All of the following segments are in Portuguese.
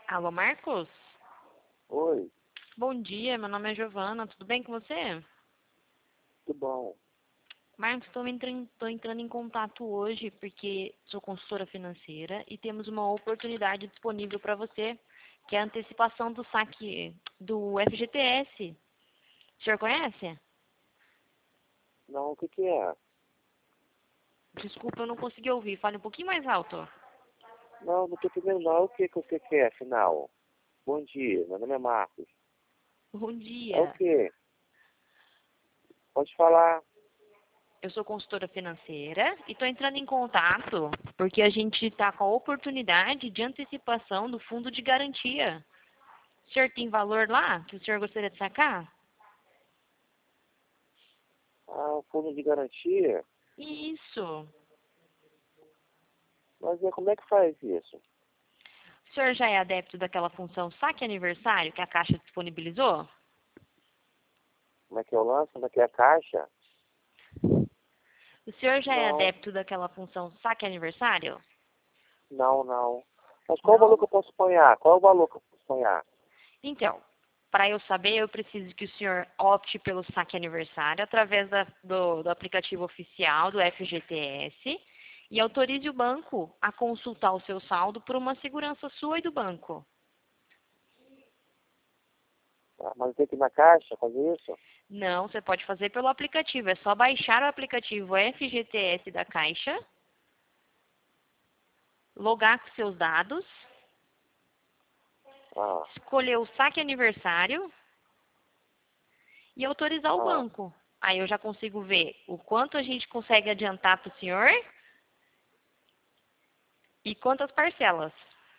Alô, Marcos? Oi, Bom dia, meu nome é Giovana, tudo bem com você? tudo bom? Marcos, estou entrando em contato hoje porque sou consultora financeira e temos uma oportunidade disponível para você, que é a antecipação do saque do FGTS. O senhor conhece? Não, o que que é? Desculpa, eu não consegui ouvir, fale um pouquinho mais alto. Não tô entendendo não. O que que você quer, afinal? Bom dia, meu nome é Marcos. Bom É o dia, quê? Pode falar. eu sou consultora financeira e estou entrando em contato porque a gente está com a oportunidade de antecipação do fundo de garantia. O senhor tem valor lá que o senhor gostaria de sacar? Ah, o fundo de garantia? Isso. Mas como é que faz isso? O senhor já é adepto daquela função saque aniversário que a Caixa disponibilizou? Como é que é o lance? Como é que é a caixa? O senhor já é Não, adepto daquela função saque aniversário? não. Mas qual o valor Não? que eu posso sonhar? Qual é o valor que eu posso sonhar? Então, para eu saber, eu preciso que o senhor opte pelo saque aniversário através do aplicativo oficial do FGTS e autorize o banco a consultar o seu saldo por uma segurança sua e do banco. Ah, mas eu tenho que ir na caixa fazer isso? Não, você pode fazer pelo aplicativo. É só baixar o aplicativo FGTS da Caixa, logar com seus dados, Ah, escolher o saque aniversário e autorizar o ah. banco. Aí eu já consigo ver o quanto a gente consegue adiantar para o senhor e quantas parcelas.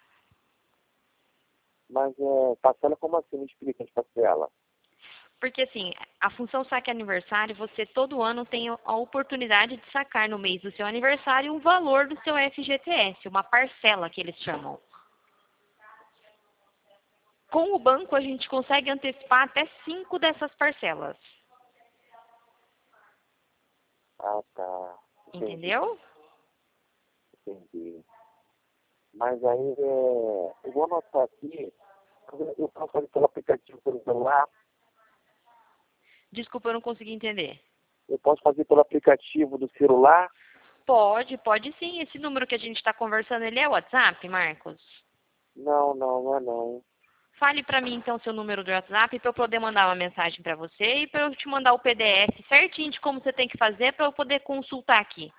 Mas parcela como assim? Me explica de parcela. Porque assim, a função saque aniversário, você todo ano tem a oportunidade de sacar no mês do seu aniversário um valor do seu FGTS, uma parcela que eles chamam. Com o banco, a gente consegue antecipar até 5 dessas parcelas. Ah, tá. Entendi, Entendeu? entendi. Mas aí, eu vou anotar aqui, eu posso fazer pelo aplicativo pelo celular, Desculpa, eu não consegui entender. eu posso fazer pelo aplicativo do celular. Pode sim. Esse número que a gente está conversando, ele é o WhatsApp, Marcos? Não é não. Fale para mim então seu número do WhatsApp para eu poder mandar uma mensagem para você e para eu te mandar o PDF certinho de como você tem que fazer para eu poder consultar aqui.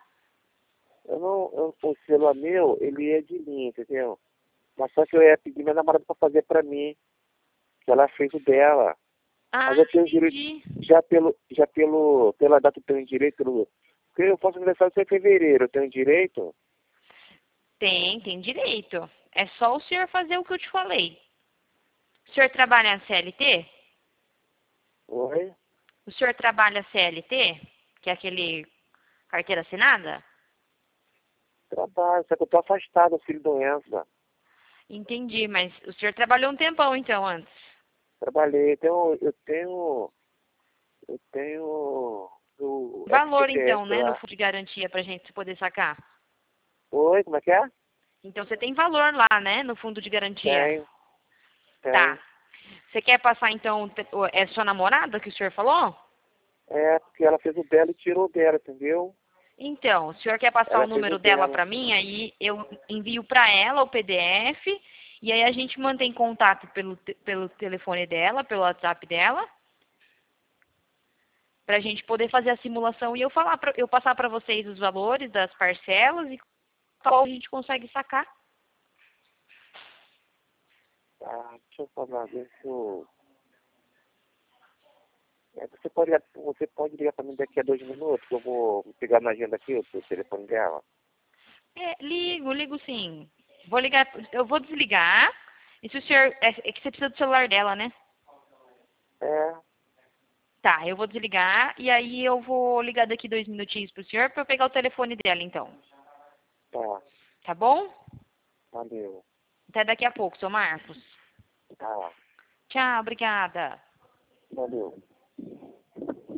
O celular meu, ele é de linha, entendeu? Mas só que eu ia pedir minha namorada para fazer para mim, que ela fez o dela. Mas Ah, eu tenho direito, entendi. pela data eu tenho direito, porque eu faço aniversário só em fevereiro, eu tenho direito? Tem direito. É só o senhor fazer o que eu te falei. O senhor trabalha CLT? Oi? O senhor trabalha CLT? Que é aquele carteira assinada? Trabalho, só que eu tô afastado, filho doença. Entendi, mas o senhor trabalhou um tempão então antes. Trabalhei, eu tenho o Valor FGTS então, né, no lá. fundo de garantia pra gente poder sacar. Oi, como é que é? Então você tem valor lá, né, no fundo de garantia. Tem, Tá. tem. Você quer passar então, é sua namorada que o senhor falou? É, porque ela fez o dela e tirou o dela, entendeu? Então, o senhor quer passar o Ela fez o número dela dela. para mim, aí eu envio para ela o PDF e aí a gente mantém contato pelo telefone dela, pelo WhatsApp dela, para a gente poder fazer a simulação e eu passar para vocês os valores das parcelas e qual a gente consegue sacar. Ah, deixa eu falar, deixa eu... você pode ligar para mim daqui a 2 minutos, que eu vou pegar na agenda aqui o telefone dela. Ligo sim. Vou ligar, eu vou desligar. E se o senhor, é que você precisa do celular dela, né? É, Tá, eu vou desligar e aí eu vou ligar daqui 2 minutinhos pro senhor para eu pegar o telefone dela, então. tá, Tá bom? valeu. Até daqui a pouco, seu Marcos. Tá, Tchau, obrigada. valeu.